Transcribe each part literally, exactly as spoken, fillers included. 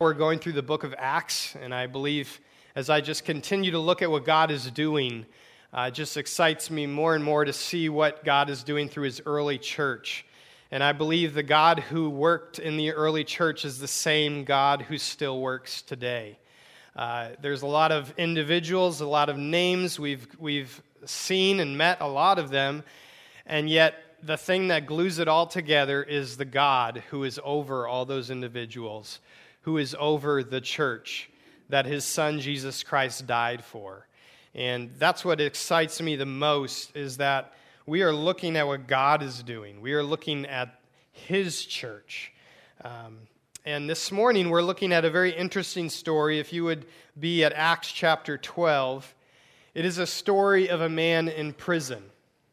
We're going through the book of Acts, and I believe as I just continue to look at what God is doing, uh, it just excites me more and more to see what God is doing through His early church. And I believe the God who worked in the early church is the same God who still works today. Uh, there's a lot of individuals, a lot of names. We've we've seen and met a lot of them, and yet the thing that glues it all together is the God who is over all those individuals, who is over the church that His Son Jesus Christ died for. And that's what excites me the most, is that we are looking at what God is doing. We are looking at His church. Um, and this morning we're looking at a very interesting story. If you would be at Acts chapter twelve, it is a story of a man in prison.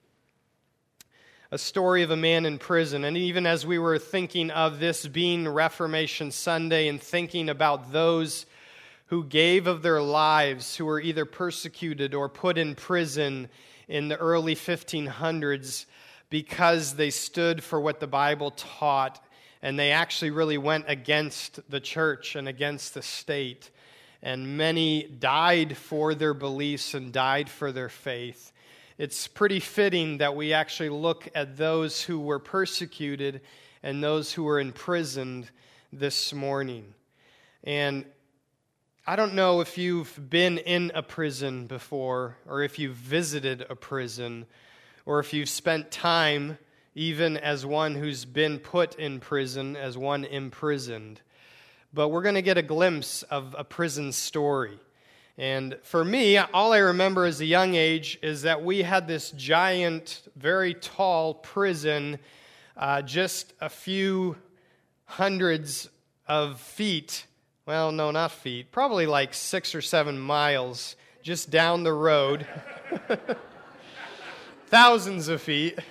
A story of a man in prison. And even as we were thinking of this being Reformation Sunday and thinking about those who gave of their lives, who were either persecuted or put in prison in the early fifteen hundreds because they stood for what the Bible taught, and they actually really went against the church and against the state. And many died for their beliefs and died for their faith. It's pretty fitting that we actually look at those who were persecuted and those who were imprisoned this morning. And I don't know if you've been in a prison before, or if you've visited a prison, or if you've spent time even as one who's been put in prison, as one imprisoned. But we're going to get a glimpse of a prison story. And for me, all I remember as a young age is that we had this giant, very tall prison uh, just a few hundreds of feet, well, no, not feet, probably like six or seven miles just down the road. Thousands of feet.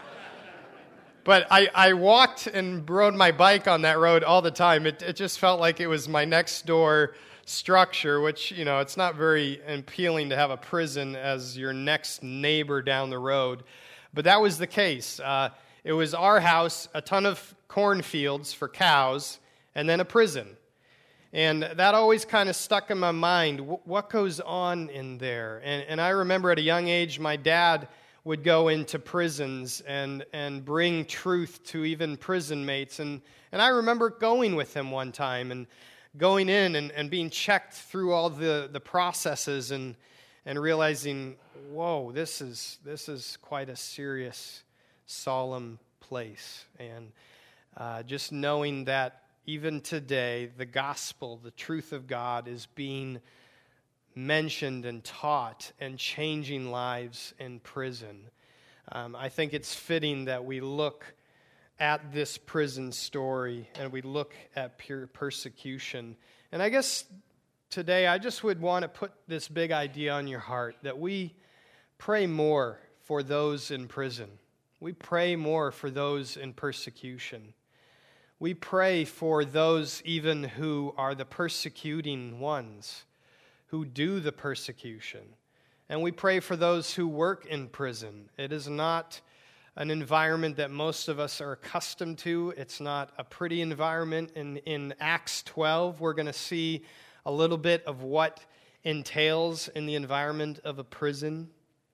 But I, I walked and rode my bike on that road all the time. It, it just felt like it was my next door structure, which, you know, it's not very appealing to have a prison as your next neighbor down the road. But that was the case. Uh, it was our house, a ton of cornfields for cows, and then a prison. And that always kind of stuck in my mind. What goes on in there? And, and I remember at a young age, my dad would go into prisons and, and bring truth to even prison mates. And, and I remember going with him one time and going in and, and being checked through all the, the processes and and realizing, whoa, this is this is quite a serious, solemn place. And uh, just knowing that even today, the gospel, the truth of God, is being mentioned and taught and changing lives in prison. Um, I think it's fitting that we look at this prison story and we look at pure persecution. And I guess today I just would want to put this big idea on your heart, that we pray more for those in prison. We pray more for those in persecution. We pray for those even who are the persecuting ones, who do the persecution. And we pray for those who work in prison. It is not an environment that most of us are accustomed to. It's not a pretty environment. In, in Acts twelve, we're going to see a little bit of what entails in the environment of a prison.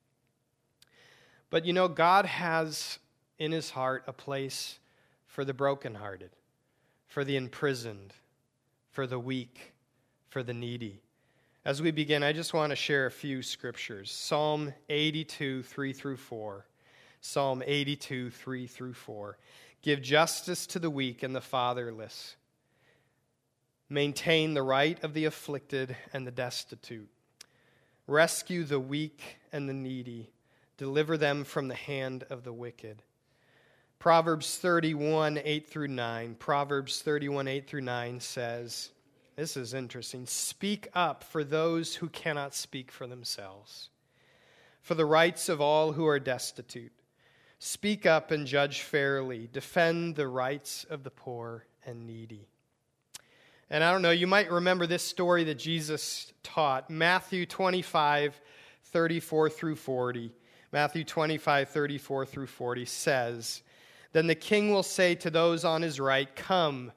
But you know, God has in His heart a place for the brokenhearted, for the imprisoned, for the weak, for the needy. As we begin, I just want to share a few scriptures. Psalm eighty-two, three through four. Psalm eighty-two, three through four. Give justice to the weak and the fatherless. Maintain the right of the afflicted and the destitute. Rescue the weak and the needy. Deliver them from the hand of the wicked. Proverbs thirty-one, eight through nine. Proverbs thirty-one, eight through nine says, this is interesting, speak up for those who cannot speak for themselves, for the rights of all who are destitute. Speak up and judge fairly. Defend the rights of the poor and needy. And I don't know, you might remember this story that Jesus taught. Matthew twenty-five, thirty-four through forty. Matthew twenty-five, thirty-four through forty says, Then the king will say to those on his right, Come,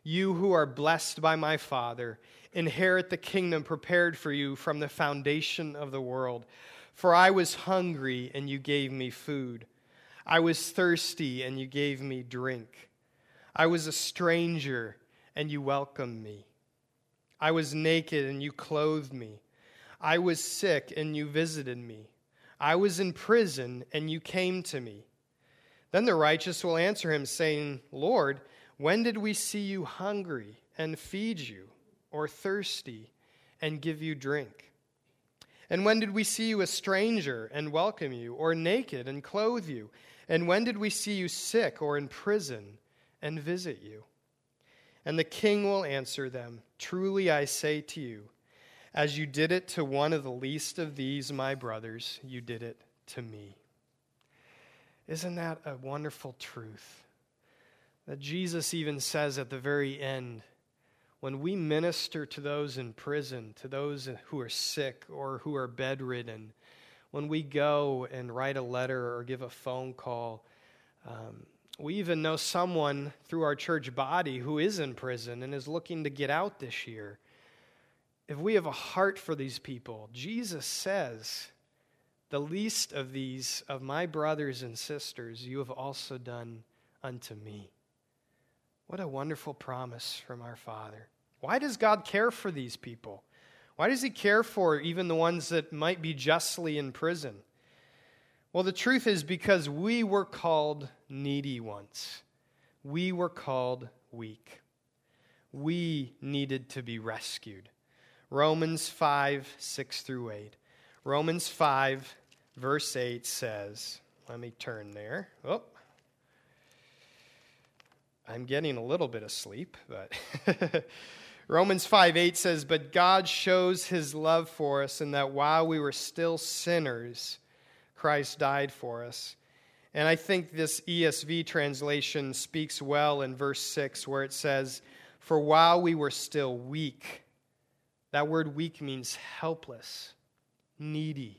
you who are blessed by my Father, inherit the kingdom prepared for you from the foundation of the world. For I was hungry, and you gave me food. I was thirsty, and you gave me drink. I was a stranger, and you welcomed me. I was naked, and you clothed me. I was sick, and you visited me. I was in prison, and you came to me. Then the righteous will answer him, saying, Lord, when did we see you hungry and feed you, or thirsty and give you drink? And when did we see you a stranger and welcome you, or naked and clothe you? And when did we see you sick or in prison and visit you? And the king will answer them, Truly I say to you, as you did it to one of the least of these my brothers, you did it to me. Isn't that a wonderful truth? That Jesus even says at the very end, when we minister to those in prison, to those who are sick or who are bedridden, when we go and write a letter or give a phone call, um, we even know someone through our church body who is in prison and is looking to get out this year. If we have a heart for these people, Jesus says, the least of these, of my brothers and sisters, you have also done unto me. What a wonderful promise from our Father. Why does God care for these people? Why does he care for even the ones that might be justly in prison? Well, the truth is because we were called needy once. We were called weak. We needed to be rescued. Romans five, six through eight. Romans five, verse eight says, let me turn there. Oh, I'm getting a little bit of sleep, but Romans five, eight says, But God shows his love for us in that while we were still sinners, Christ died for us. And I think this E S V translation speaks well in verse six, where it says, For while we were still weak. That word weak means helpless, needy.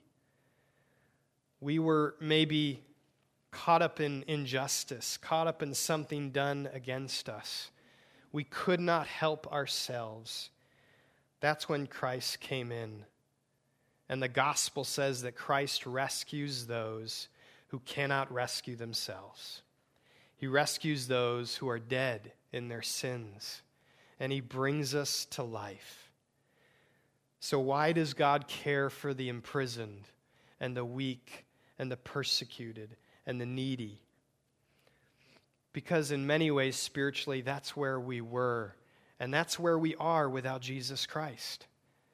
We were maybe caught up in injustice, caught up in something done against us. We could not help ourselves. That's when Christ came in. And the gospel says that Christ rescues those who cannot rescue themselves. He rescues those who are dead in their sins, and he brings us to life. So why does God care for the imprisoned and the weak and the persecuted and the needy? Because in many ways, spiritually, that's where we were, and that's where we are without Jesus Christ.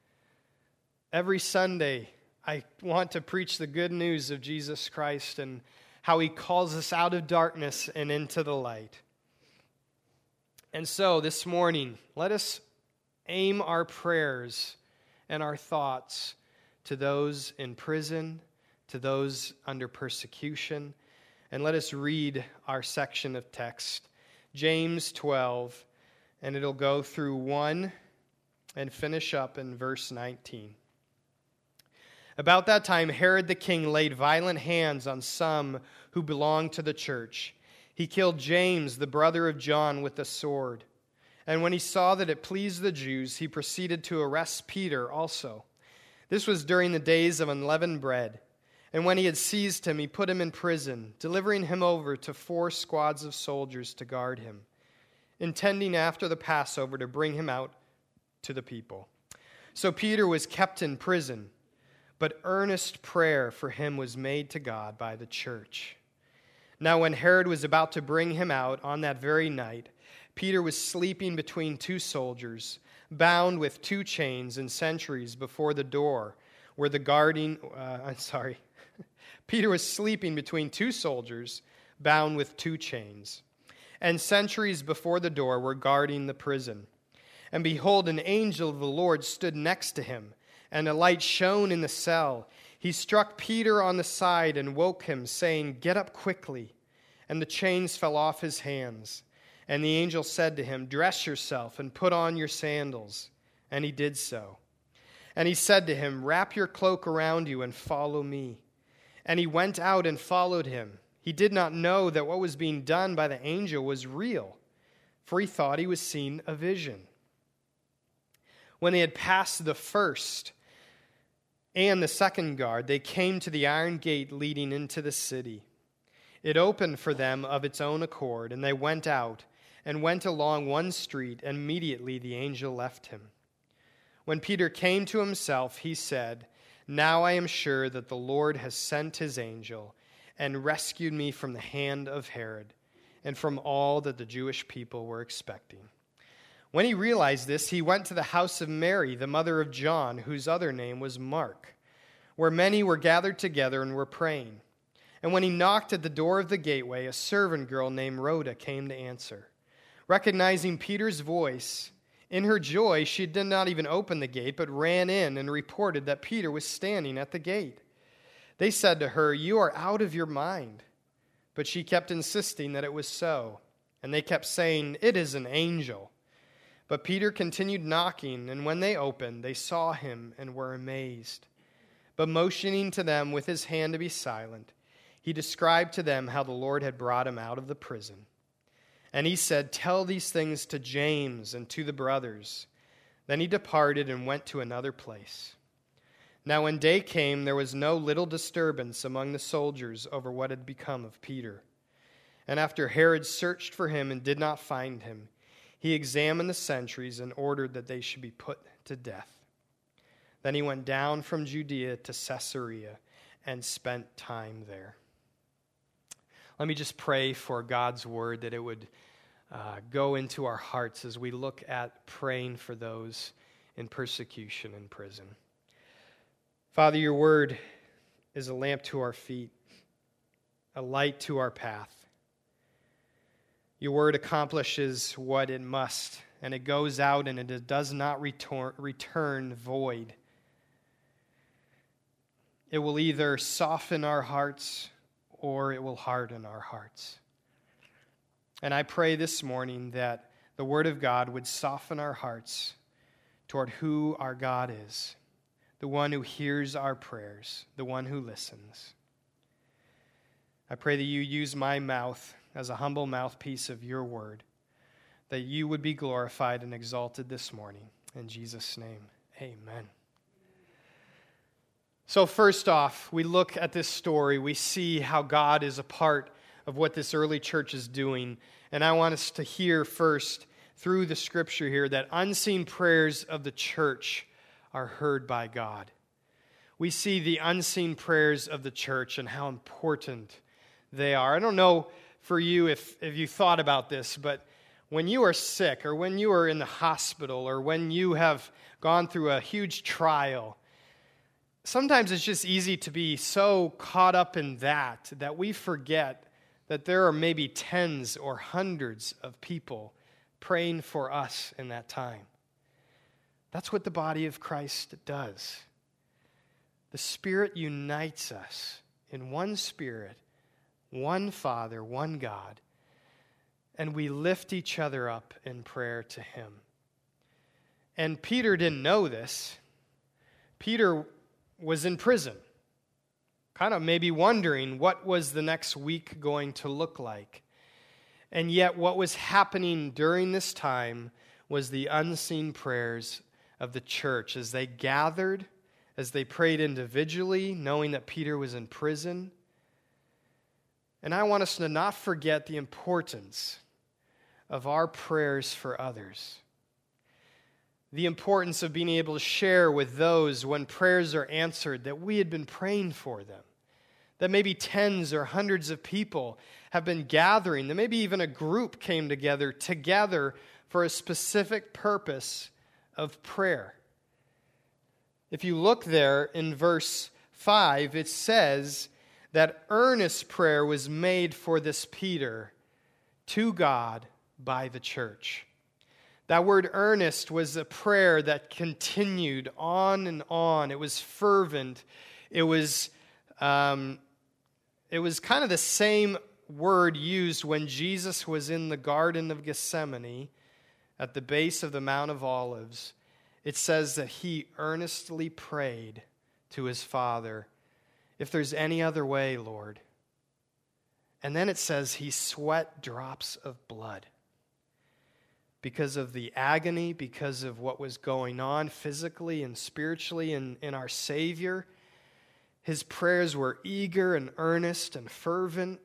Every Sunday, I want to preach the good news of Jesus Christ and how he calls us out of darkness and into the light. And so this morning, let us aim our prayers and our thoughts to those in prison, to those under persecution. And let us read our section of text, James twelve, and it'll go through one and finish up in verse nineteen. About that time, Herod the king laid violent hands on some who belonged to the church. He killed James, the brother of John, with a sword. And when he saw that it pleased the Jews, he proceeded to arrest Peter also. This was during the days of unleavened bread. And when he had seized him, he put him in prison, delivering him over to four squads of soldiers to guard him, intending after the Passover to bring him out to the people. So Peter was kept in prison, but earnest prayer for him was made to God by the church. Now when Herod was about to bring him out on that very night, Peter was sleeping between two soldiers, bound with two chains and sentries before the door, where the guarding, uh, I'm sorry, Peter was sleeping between two soldiers, bound with two chains, and sentries before the door were guarding the prison. And behold, an angel of the Lord stood next to him, and a light shone in the cell. He struck Peter on the side and woke him, saying, Get up quickly. And the chains fell off his hands. And the angel said to him, Dress yourself and put on your sandals. And he did so. And he said to him, Wrap your cloak around you and follow me. And he went out and followed him. He did not know that what was being done by the angel was real, for he thought he was seeing a vision. When they had passed the first and the second guard, they came to the iron gate leading into the city. It opened for them of its own accord, and they went out and went along one street, and immediately the angel left him. When Peter came to himself, he said, "Now I am sure that the Lord has sent his angel and rescued me from the hand of Herod and from all that the Jewish people were expecting." When he realized this, he went to the house of Mary, the mother of John, whose other name was Mark, where many were gathered together and were praying. And when he knocked at the door of the gateway, a servant girl named Rhoda came to answer. Recognizing Peter's voice, in her joy, she did not even open the gate, but ran in and reported that Peter was standing at the gate. They said to her, "You are out of your mind." But she kept insisting that it was so. And they kept saying, "It is an angel." But Peter continued knocking, and when they opened, they saw him and were amazed. But motioning to them with his hand to be silent, he described to them how the Lord had brought him out of the prison. And he said, "Tell these things to James and to the brothers." Then he departed and went to another place. Now when day came, there was no little disturbance among the soldiers over what had become of Peter. And after Herod searched for him and did not find him, he examined the sentries and ordered that they should be put to death. Then he went down from Judea to Caesarea and spent time there. Let me just pray for God's word, that it would uh, go into our hearts as we look at praying for those in persecution in prison. Father, your word is a lamp to our feet, a light to our path. Your word accomplishes what it must, and it goes out and it does not return, return void. It will either soften our hearts or it will harden our hearts. And I pray this morning that the word of God would soften our hearts toward who our God is, the one who hears our prayers, the one who listens. I pray that you use my mouth as a humble mouthpiece of your word, that you would be glorified and exalted this morning. In Jesus' name, amen. So first off, we look at this story. We see how God is a part of what this early church is doing. And I want us to hear first, through the scripture here, that unseen prayers of the church are heard by God. We see the unseen prayers of the church and how important they are. I don't know for you if, if you thought about this, but when you are sick or when you are in the hospital or when you have gone through a huge trial, sometimes it's just easy to be so caught up in that that we forget that there are maybe tens or hundreds of people praying for us in that time. That's what the body of Christ does. The Spirit unites us in one Spirit, one Father, one God, and we lift each other up in prayer to Him. And Peter didn't know this. Peter was in prison, kind of maybe wondering what was the next week going to look like. And yet what was happening during this time was the unseen prayers of the church as they gathered, as they prayed individually, knowing that Peter was in prison. And I want us to not forget the importance of our prayers for others. The importance of being able to share with those when prayers are answered that we had been praying for them. That maybe tens or hundreds of people have been gathering. That maybe even a group came together, together for a specific purpose of prayer. If you look there in verse five, it says that earnest prayer was made for this Peter to God by the church. That word earnest was a prayer that continued on and on. It was fervent. It was, um, it was kind of the same word used when Jesus was in the Garden of Gethsemane at the base of the Mount of Olives. It says that he earnestly prayed to his Father, "If there's any other way, Lord." And then it says he sweat drops of blood. because of the agony, because of what was going on physically and spiritually in, in our Savior. His prayers were eager and earnest and fervent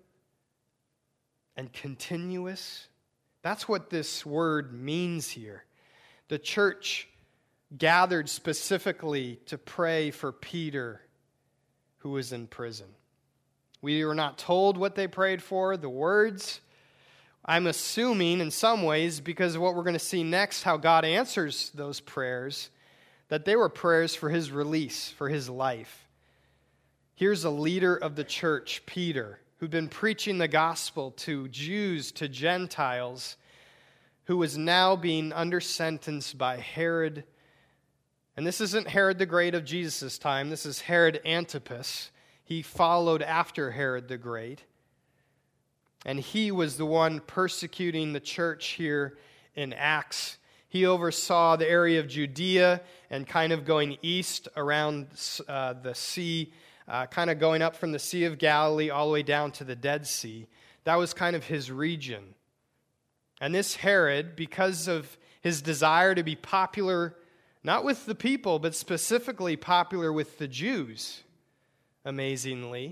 and continuous. That's what this word means here. The church gathered specifically to pray for Peter, who was in prison. We were not told what they prayed for, the words. I'm assuming in some ways, because of what we're going to see next, how God answers those prayers, that they were prayers for his release, for his life. Here's a leader of the church, Peter, who'd been preaching the gospel to Jews, to Gentiles, who was now being under sentence by Herod. And this isn't Herod the Great of Jesus' time. This is Herod Antipas. He followed after Herod the Great. And he was the one persecuting the church here in Acts. He oversaw the area of Judea and kind of going east around uh, the sea, uh, kind of going up from the Sea of Galilee all the way down to the Dead Sea. That was kind of his region. And this Herod, because of his desire to be popular, not with the people, but specifically popular with the Jews, amazingly,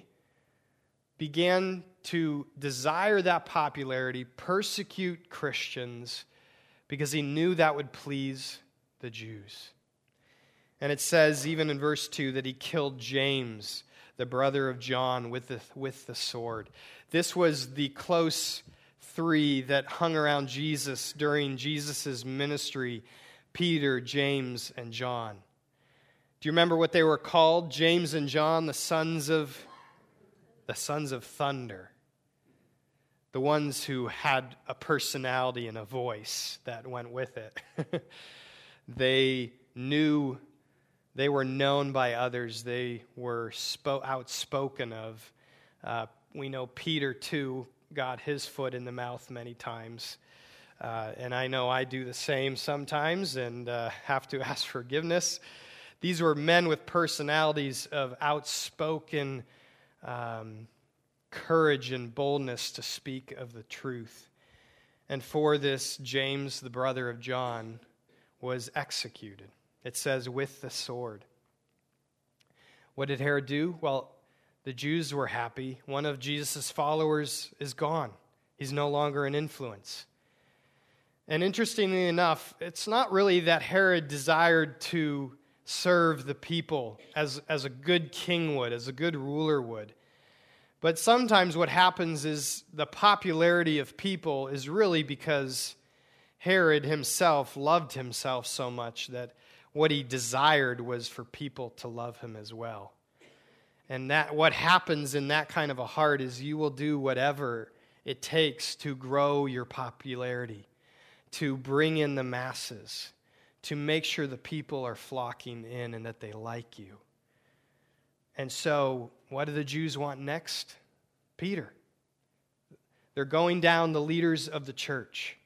began to desire that popularity, persecute Christians, because he knew that would please the Jews. And it says, even in verse two, that he killed James, the brother of John, with the, with the sword. This was the close three that hung around Jesus during Jesus' ministry: Peter, James, and John. Do you remember what they were called? James and John, the sons of the sons of thunder. The ones who had a personality and a voice that went with it. They knew, they were known by others. They were spo- outspoken of. Uh, we know Peter, too, got his foot in the mouth many times. Uh, and I know I do the same sometimes and uh, have to ask forgiveness. These were men with personalities of outspoken um, courage and boldness to speak of the truth. And for this, James, the brother of John, was executed. It says, with the sword. What did Herod do? Well, the Jews were happy. One of Jesus' followers is gone. He's no longer an influence. And interestingly enough, it's not really that Herod desired to serve the people as, as a good king would, as a good ruler would. But sometimes what happens is the popularity of people is really because Herod himself loved himself so much that what he desired was for people to love him as well. And that what happens in that kind of a heart is you will do whatever it takes to grow your popularity, to bring in the masses, to make sure the people are flocking in and that they like you. And so, what do the Jews want next? Peter. They're going down the leaders of the church.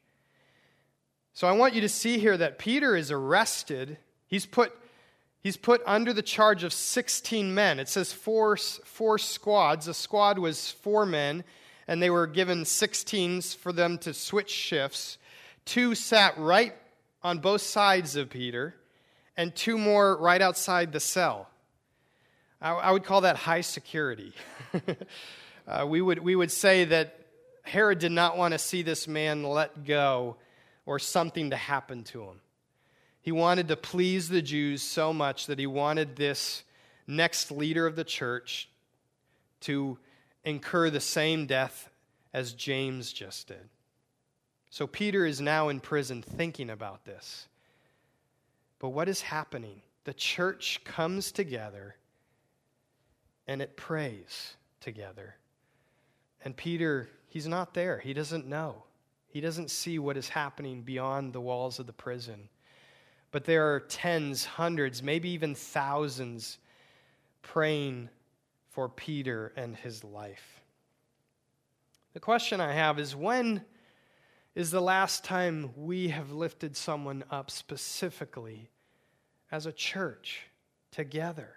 So I want you to see here that Peter is arrested. He's put, he's put under the charge of sixteen men. It says four, four squads. A squad was four men, and they were given sixteens for them to switch shifts. Two sat right on both sides of Peter, and two more right outside the cell. I, I would call that high security. uh, we would we would say that Herod did not want to see this man let go or something to happen to him. He wanted to please the Jews so much that he wanted this next leader of the church to incur the same death as James just did. So Peter is now in prison thinking about this. But what is happening? The church comes together and it prays together. And Peter, he's not there. He doesn't know. He doesn't see what is happening beyond the walls of the prison. But there are tens, hundreds, maybe even thousands praying for Peter and his life. The question I have is, when is the last time we have lifted someone up specifically as a church together?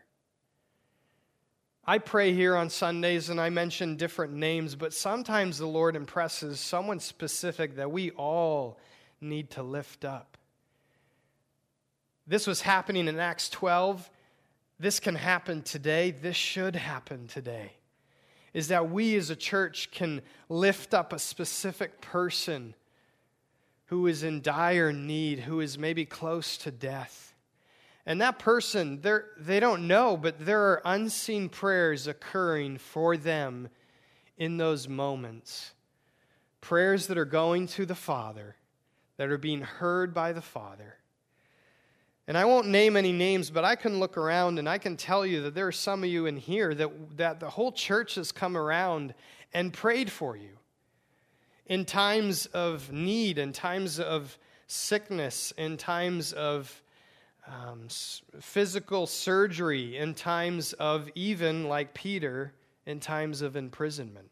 I pray here on Sundays and I mention different names, but sometimes the Lord impresses someone specific that we all need to lift up. This was happening in Acts twelve. This can happen today. This should happen today. Is that we as a church can lift up a specific person who is in dire need, who is maybe close to death. And that person, they're, they don't know, but there are unseen prayers occurring for them in those moments. Prayers that are going to the Father, that are being heard by the Father. And I won't name any names, but I can look around and I can tell you that there are some of you in here that, that the whole church has come around and prayed for you. In times of need, in times of sickness, in times of um, physical surgery, in times of even, like Peter, in times of imprisonment.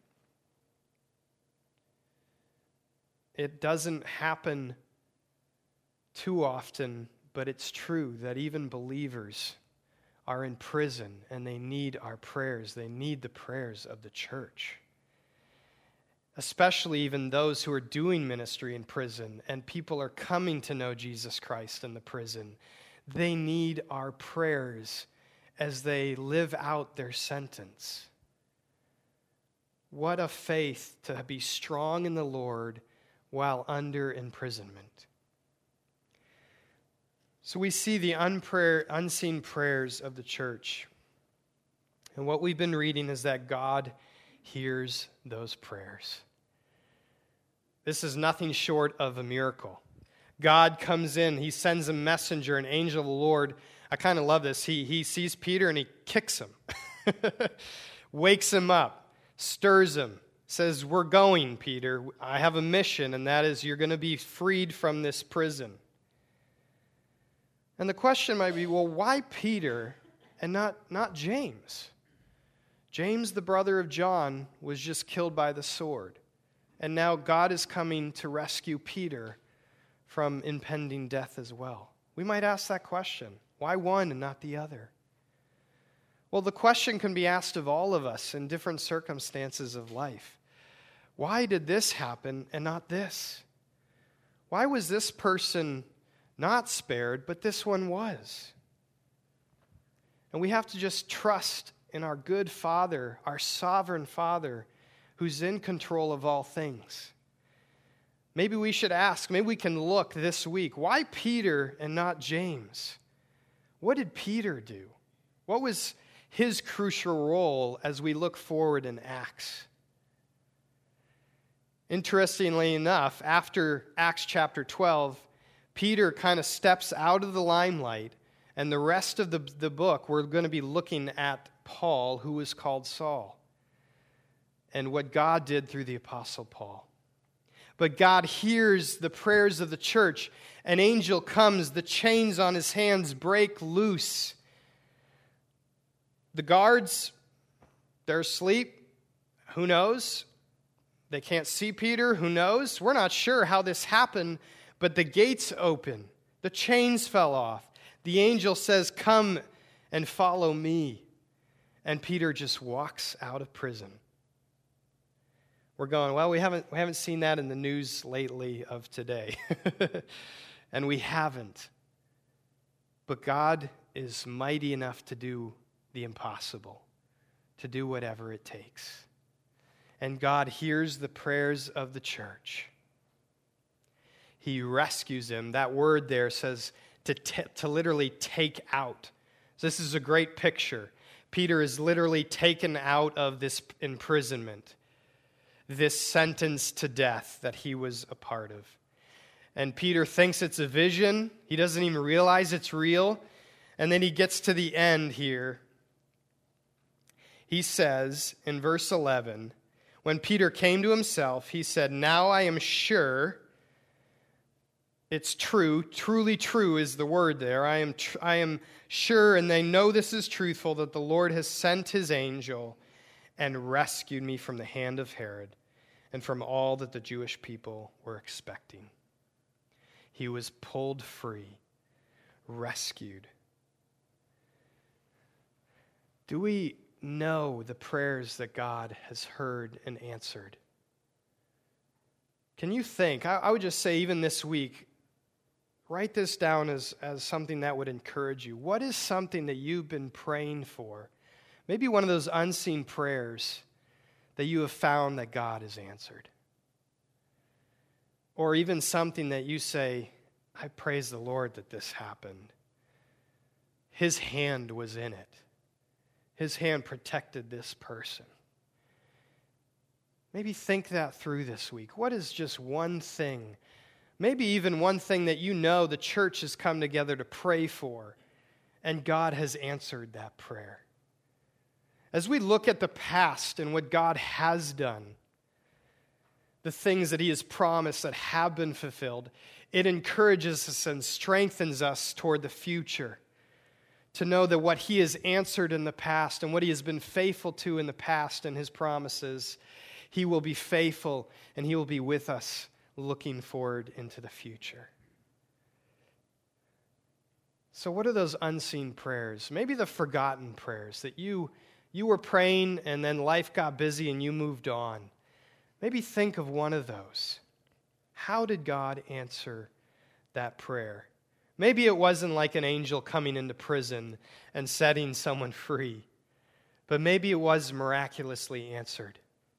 It doesn't happen too often, but it's true that even believers are in prison and they need our prayers. They need the prayers of the church. Especially even those who are doing ministry in prison and people are coming to know Jesus Christ in the prison. They need our prayers as they live out their sentence. What a faith to be strong in the Lord while under imprisonment. So we see the unprayer, unseen prayers of the church. And what we've been reading is that God hears those prayers. This is nothing short of a miracle. God comes in, he sends a messenger, an angel of the Lord. I kind of love this. He, he sees Peter and he kicks him, wakes him up, stirs him, says, "We're going, Peter. I have a mission, and that is you're going to be freed from this prison." And the question might be, well, why Peter and not, not James? James, the brother of John, was just killed by the sword. And now God is coming to rescue Peter from impending death as well. We might ask that question. Why one and not the other? Well, the question can be asked of all of us in different circumstances of life. Why did this happen and not this? Why was this person not spared, but this one was? And we have to just trust in our good Father, our sovereign Father, who's in control of all things. Maybe we should ask, maybe we can look this week, why Peter and not James? What did Peter do? What was his crucial role as we look forward in Acts? Interestingly enough, after Acts chapter twelve, Peter kind of steps out of the limelight, and the rest of the, the book, we're going to be looking at Paul, who was called Saul, and what God did through the Apostle Paul. But God hears the prayers of the church. An angel comes, the chains on his hands break loose. The guards, they're asleep. Who knows? They can't see Peter. Who knows? We're not sure how this happened, but the gates open. The chains fell off. The angel says, "Come and follow me." And Peter just walks out of prison. We're going, well, we haven't, we haven't seen that in the news lately of today. And we haven't. But God is mighty enough to do the impossible, to do whatever it takes. And God hears the prayers of the church. He rescues him. That word there says to, t- to literally take out. So this is a great picture. Peter is literally taken out of this imprisonment, this sentence to death that he was a part of. And Peter thinks it's a vision. He doesn't even realize it's real. And then he gets to the end here. He says in verse eleven, when Peter came to himself, he said, "Now I am sure it's true, truly true is the word there. I am tr- I am sure, and they know this is truthful, that the Lord has sent his angel and rescued me from the hand of Herod and from all that the Jewish people were expecting." He was pulled free, rescued. Do we know the prayers that God has heard and answered? Can you think, I, I would just say even this week, write this down as, as something that would encourage you. What is something that you've been praying for? Maybe one of those unseen prayers that you have found that God has answered. Or even something that you say, I praise the Lord that this happened. His hand was in it. His hand protected this person. Maybe think that through this week. What is just one thing, maybe even one thing that you know the church has come together to pray for, and God has answered that prayer? As we look at the past and what God has done, the things that He has promised that have been fulfilled, it encourages us and strengthens us toward the future, to know that what He has answered in the past and what He has been faithful to in the past and His promises, He will be faithful and He will be with us looking forward into the future. So what are those unseen prayers? Maybe the forgotten prayers that you, you were praying and then life got busy and you moved on. Maybe think of one of those. How did God answer that prayer? Maybe it wasn't like an angel coming into prison and setting someone free, but maybe it was miraculously answered.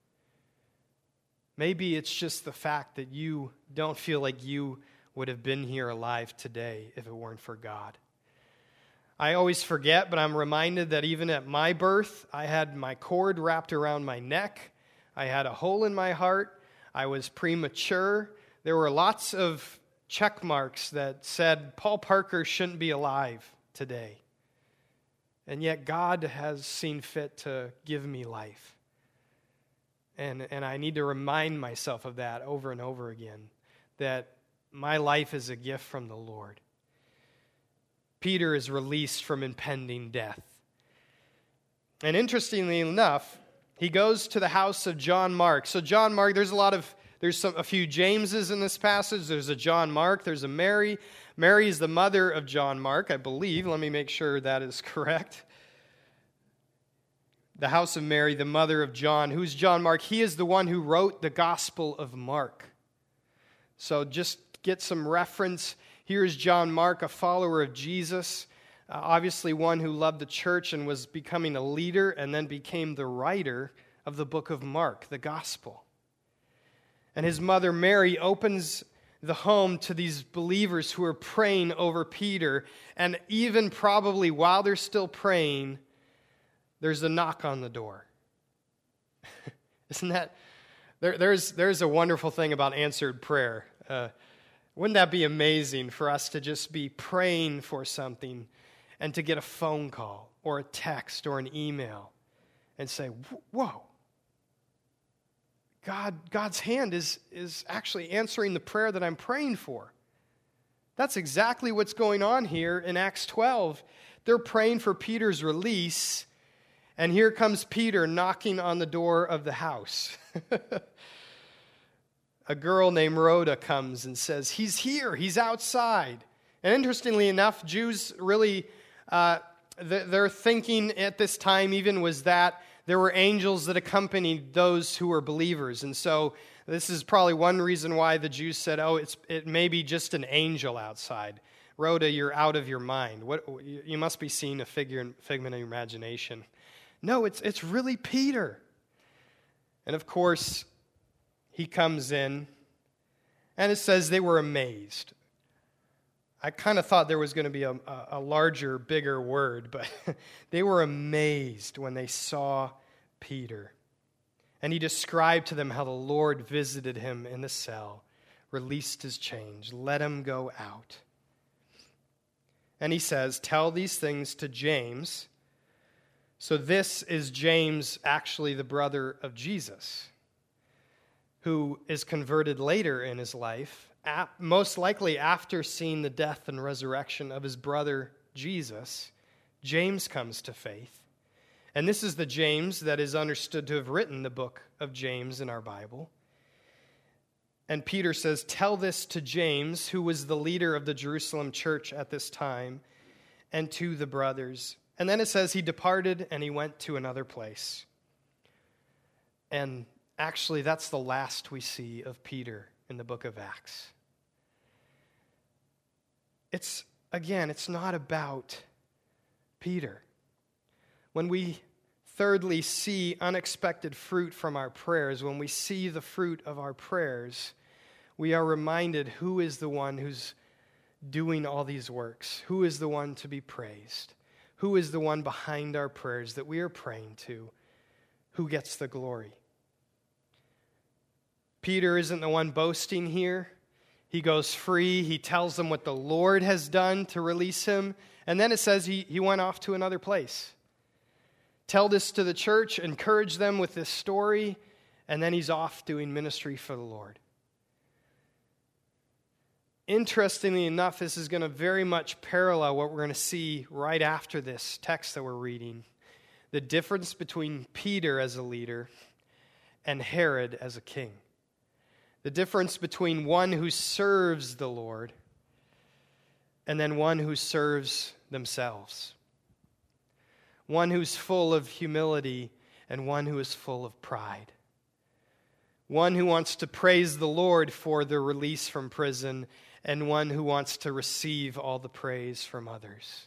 Maybe it's just the fact that you don't feel like you would have been here alive today if it weren't for God. I always forget, but I'm reminded that even at my birth, I had my cord wrapped around my neck. I had a hole in my heart. I was premature. There were lots of check marks that said Paul Parker shouldn't be alive today. And yet God has seen fit to give me life. And, and I need to remind myself of that over and over again, that my life is a gift from the Lord. Peter is released from impending death. And interestingly enough, he goes to the house of John Mark. So John Mark, there's a lot of, there's some, a few Jameses in this passage. There's a John Mark. There's a Mary. Mary is the mother of John Mark, I believe. Let me make sure that is correct. The house of Mary, the mother of John. Who's John Mark? He is the one who wrote the Gospel of Mark. So just get some reference. Here is John Mark, a follower of Jesus, uh, obviously one who loved the church and was becoming a leader and then became the writer of the book of Mark, the Gospel. And his mother Mary opens the home to these believers who are praying over Peter, and even probably while they're still praying, there's a knock on the door. Isn't that, there, there's, there's a wonderful thing about answered prayer. Uh, wouldn't that be amazing for us to just be praying for something and to get a phone call or a text or an email and say, whoa, God, God's hand is, is actually answering the prayer that I'm praying for. That's exactly what's going on here in Acts twelve. They're praying for Peter's release, and here comes Peter knocking on the door of the house. A girl named Rhoda comes and says, he's here, he's outside. And interestingly enough, Jews really, uh, th- their thinking at this time even was that there were angels that accompanied those who were believers. And so this is probably one reason why the Jews said, oh, it's it may be just an angel outside. Rhoda, you're out of your mind. What, you must be seeing a figure, figment of your imagination. No, it's it's really Peter. And of course, he comes in, and it says they were amazed. I kind of thought there was going to be a, a larger, bigger word, but they were amazed when they saw Peter. And he described to them how the Lord visited him in the cell, released his chains, let him go out. And he says, tell these things to James. So this is James, actually the brother of Jesus, who is converted later in his life, most likely after seeing the death and resurrection of his brother Jesus. James comes to faith. And this is the James that is understood to have written the book of James in our Bible. And Peter says, tell this to James, who was the leader of the Jerusalem church at this time, and to the brothers. And then it says he departed and he went to another place. And actually, that's the last we see of Peter in the book of Acts. It's, again, it's not about Peter. When we thirdly see unexpected fruit from our prayers, when we see the fruit of our prayers, we are reminded who is the one who's doing all these works, who is the one to be praised, who is the one behind our prayers that we are praying to, who gets the glory. Peter isn't the one boasting here. He goes free. He tells them what the Lord has done to release him. And then it says he, he went off to another place. Tell this to the church, encourage them with this story, and then he's off doing ministry for the Lord. Interestingly enough, this is going to very much parallel what we're going to see right after this text that we're reading. The difference between Peter as a leader and Herod as a king. The difference between one who serves the Lord and then one who serves themselves. One who's full of humility and one who is full of pride. One who wants to praise the Lord for the release from prison and one who wants to receive all the praise from others.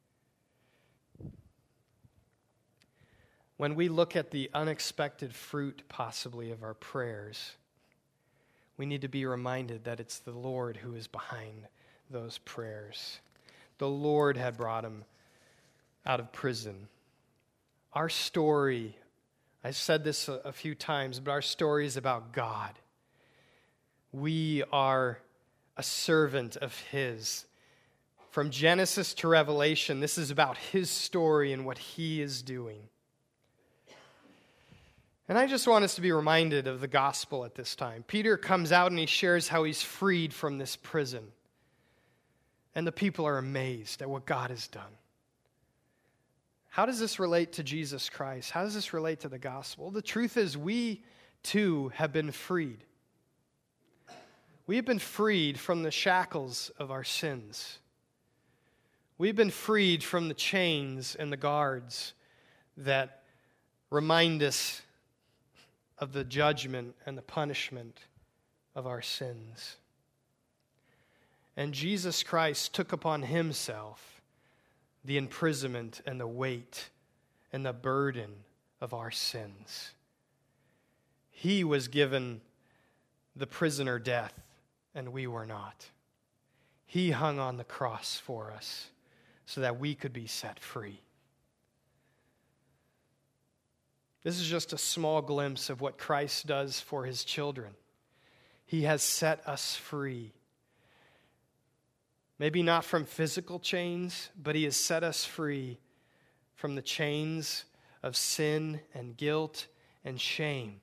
When we look at the unexpected fruit, possibly, of our prayers, we need to be reminded that it's the Lord who is behind those prayers. The Lord had brought him out of prison. Our story, I said this a, a few times, but our story is about God. We are a servant of His. From Genesis to Revelation, this is about His story and what He is doing. And I just want us to be reminded of the gospel at this time. Peter comes out and he shares how he's freed from this prison. And the people are amazed at what God has done. How does this relate to Jesus Christ? How does this relate to the gospel? The truth is, we too have been freed. We have been freed from the shackles of our sins. We've been freed from the chains and the guards that remind us of the judgment and the punishment of our sins. And Jesus Christ took upon Himself the imprisonment and the weight and the burden of our sins. He was given the prisoner death, and we were not. He hung on the cross for us so that we could be set free. This is just a small glimpse of what Christ does for His children. He has set us free. Maybe not from physical chains, but He has set us free from the chains of sin and guilt and shame.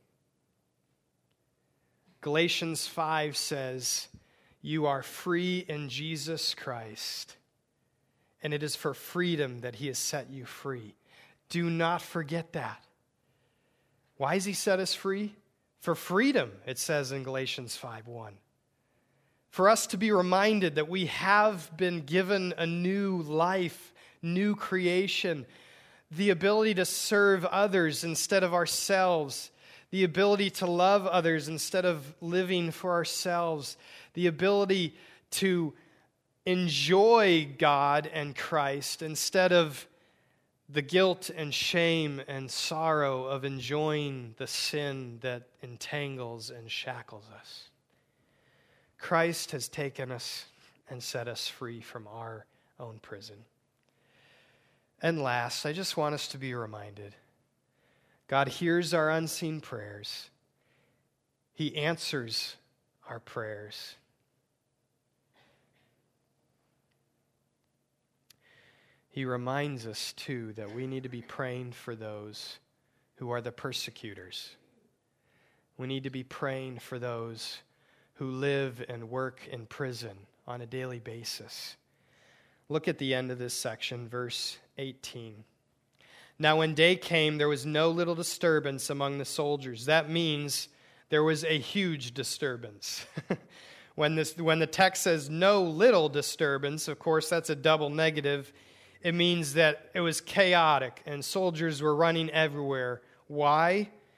Galatians five says, "You are free in Jesus Christ, and it is for freedom that He has set you free." Do not forget that. Why has He set us free? For freedom, it says in Galatians five one. For us to be reminded that we have been given a new life, new creation, the ability to serve others instead of ourselves, the ability to love others instead of living for ourselves, the ability to enjoy God and Christ instead of the guilt and shame and sorrow of enjoying the sin that entangles and shackles us. Christ has taken us and set us free from our own prison. And last, I just want us to be reminded, God hears our unseen prayers. He answers our prayers. He reminds us, too, that we need to be praying for those who are the persecutors. We need to be praying for those who live and work in prison on a daily basis. Look at the end of this section, verse eighteen. Now when day came, there was no little disturbance among the soldiers. That means there was a huge disturbance. when, this, when the text says no little disturbance, of course, that's a double negative. It means that it was chaotic and soldiers were running everywhere. Why?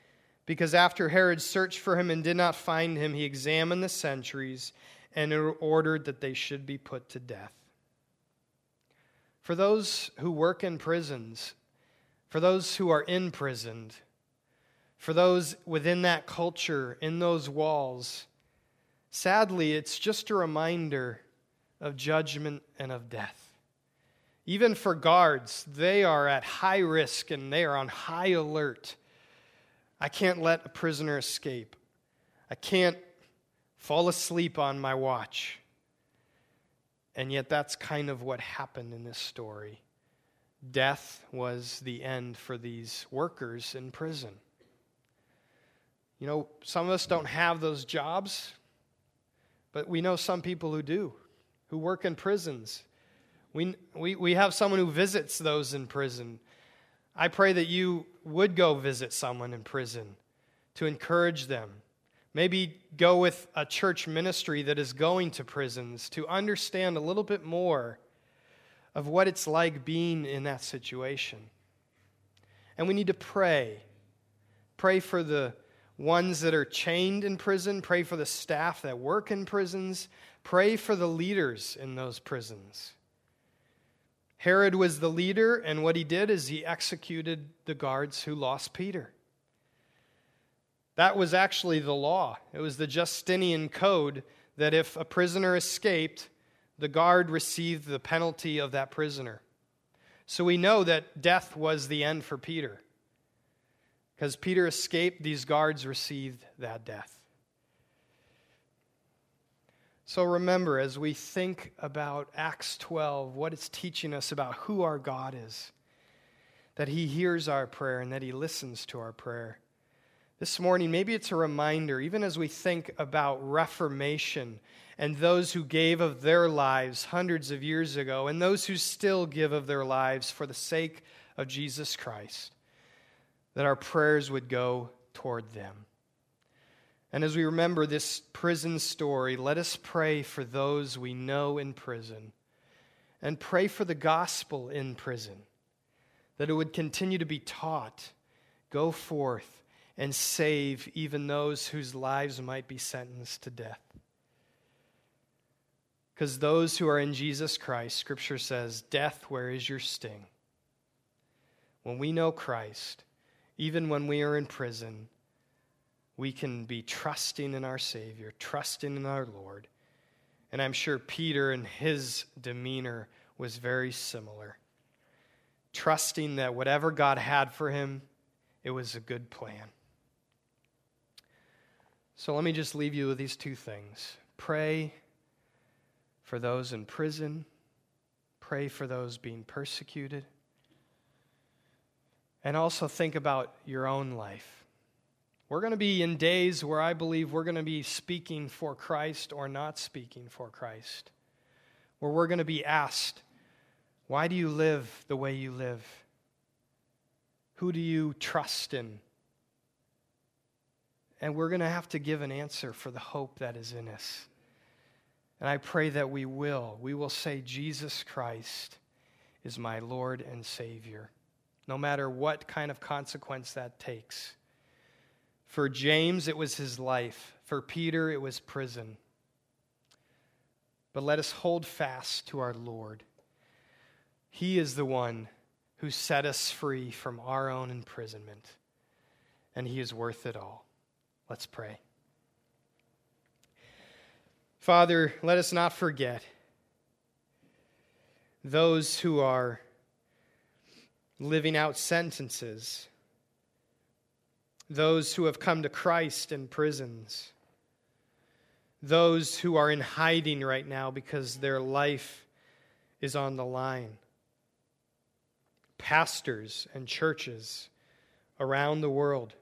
because after Herod searched for him and did not find him, he examined the sentries and ordered that they should be put to death. For those who work in prisons, for those who are imprisoned, for those within that culture, in those walls, sadly, it's just a reminder of judgment and of death. Even for guards, they are at high risk and they are on high alert. I can't let a prisoner escape. I can't fall asleep on my watch. And yet that's kind of what happened in this story. Death was the end for these workers in prison. You know, some of us don't have those jobs, but we know some people who do, who work in prisons. We, we, we have someone who visits those in prison. I pray that you would go visit someone in prison to encourage them. Maybe go with a church ministry that is going to prisons to understand a little bit more of what it's like being in that situation. And we need to pray. Pray for the ones that are chained in prison. Pray for the staff that work in prisons. Pray for the leaders in those prisons. Herod was the leader, and what he did is he executed the guards who lost Peter. That was actually the law. It was the Justinian code that if a prisoner escaped, the guard received the penalty of that prisoner. So we know that death was the end for Peter. Because Peter escaped, these guards received that death. So remember, as we think about Acts twelve, what it's teaching us about who our God is, that he hears our prayer and that he listens to our prayer. This morning, maybe it's a reminder, even as we think about Reformation and those who gave of their lives hundreds of years ago and those who still give of their lives for the sake of Jesus Christ, that our prayers would go toward them. And as we remember this prison story, let us pray for those we know in prison and pray for the gospel in prison, that it would continue to be taught, go forth, and save even those whose lives might be sentenced to death. Because those who are in Jesus Christ, Scripture says, death, where is your sting? When we know Christ, even when we are in prison, we can be trusting in our Savior, trusting in our Lord. And I'm sure Peter and his demeanor was very similar. Trusting that whatever God had for him, it was a good plan. So let me just leave you with these two things. Pray for those in prison. Pray for those being persecuted. And also think about your own life. We're going to be in days where I believe we're going to be speaking for Christ or not speaking for Christ. Where we're going to be asked, why do you live the way you live? Who do you trust in? And we're going to have to give an answer for the hope that is in us. And I pray that we will. We will say, Jesus Christ is my Lord and Savior, no matter what kind of consequence that takes. For James, it was his life. For Peter, it was prison. But let us hold fast to our Lord. He is the one who set us free from our own imprisonment, and he is worth it all. Let's pray. Father, let us not forget those who are living out sentences, those who have come to Christ in prisons, those who are in hiding right now because their life is on the line, pastors and churches around the world.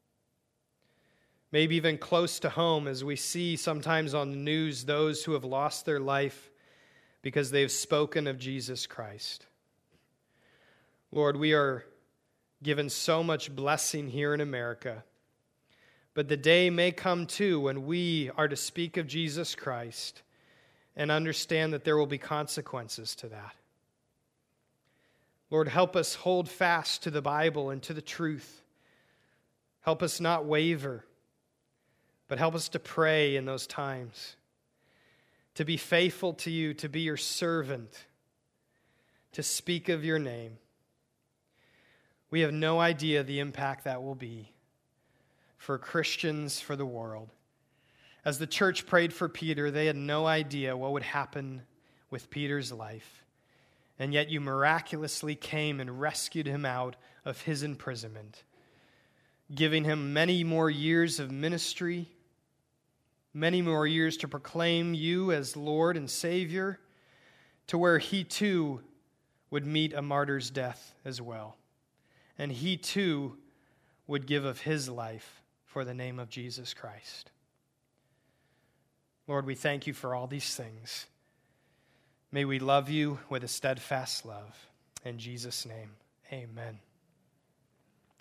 Maybe even close to home, as we see sometimes on the news those who have lost their life because they've spoken of Jesus Christ. Lord, we are given so much blessing here in America, but the day may come too when we are to speak of Jesus Christ and understand that there will be consequences to that. Lord, help us hold fast to the Bible and to the truth. Help us not waver, but help us to pray in those times, to be faithful to you, to be your servant, to speak of your name. We have no idea the impact that will be for Christians, for the world. As the church prayed for Peter, they had no idea what would happen with Peter's life. And yet you miraculously came and rescued him out of his imprisonment, giving him many more years of ministry, many more years to proclaim you as Lord and Savior, to where he too would meet a martyr's death as well. And he too would give of his life for the name of Jesus Christ. Lord, we thank you for all these things. May we love you with a steadfast love. In Jesus' name, amen.